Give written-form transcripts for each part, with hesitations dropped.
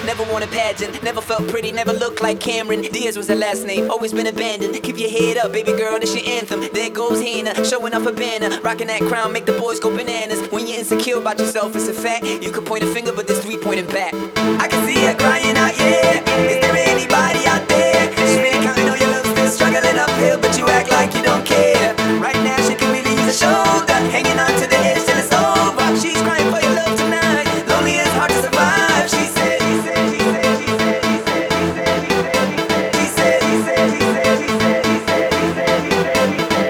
never won a pageant, never felt pretty, never looked like Cameron Diaz was her last name, always been abandoned. Keep your head up, baby girl, that's your anthem. There goes Hannah, showing off her banner, rocking that crown, make the boys go bananas. When you're insecure about yourself, it's a fact. You could point a finger, but there's three pointing back. I can see her crying out, yeah. Is there anybody out there? She really counting on your love, still struggling uphill, but you act like you don't care. Right now she can really use a shoulder, hanging on to the edge till it's over. She's crying for your love tonight, lonely it's hard to survive. She said, she said, she said, she said, she said, she said, she said, she said, she said, she said, she said, she said, she said,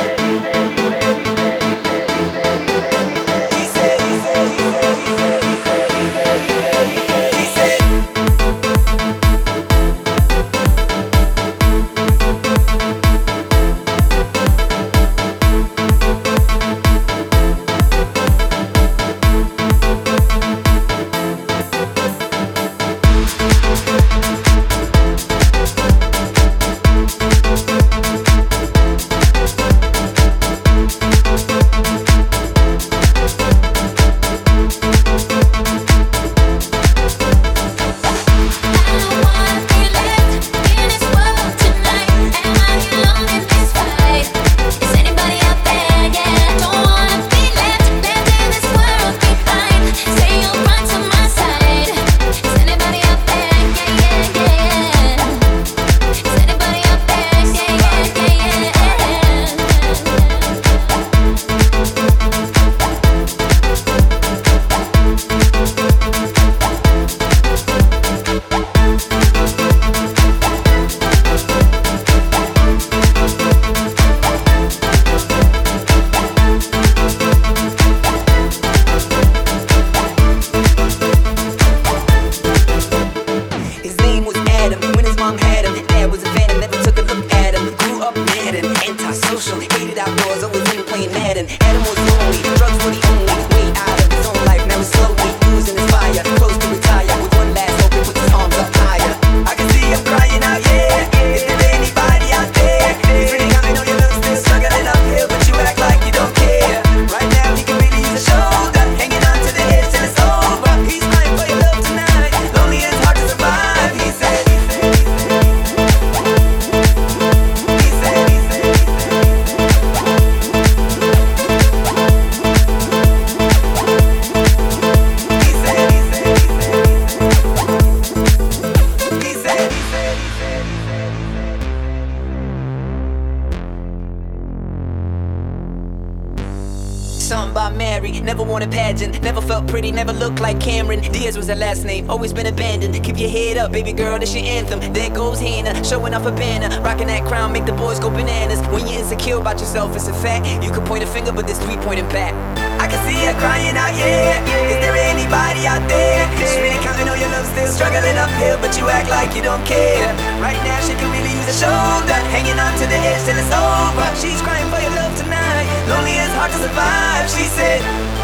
something about Mary, never won a pageant, never felt pretty, never looked like Cameron Diaz was her last name, always been abandoned. Keep your head up, baby girl, that's your anthem. There goes Hannah, showing off her banner, rocking that crown, make the boys go bananas. When you're insecure about yourself, it's a fact. You can point a finger, but there's three pointing back. I can see her crying out, yeah. Is there anybody out there? She really counting on your love, still struggling uphill, but you act like you don't care. Right now she can really use a shoulder, hanging on to the edge till it's over. She's crying for your love tonight, lonely it's hard to survive. She said